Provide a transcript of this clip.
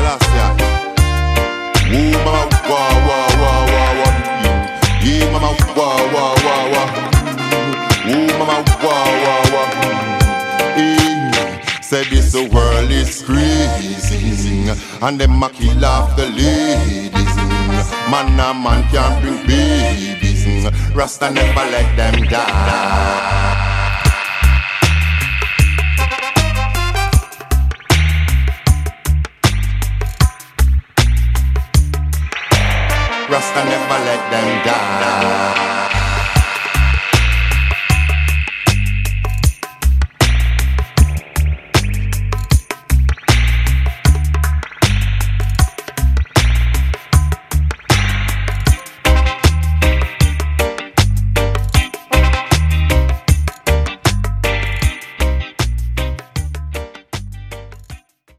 Selassie. Ooh, mama, wah, wah, wah, wah, wah. Yeah, mama, wah, wah, wah, wah. Ooh, mama, wah, wah, wah. Said this world is crazy, and them a kill off the ladies. Man a man can't bring babies. Rasta never let them die. Rasta never let them die.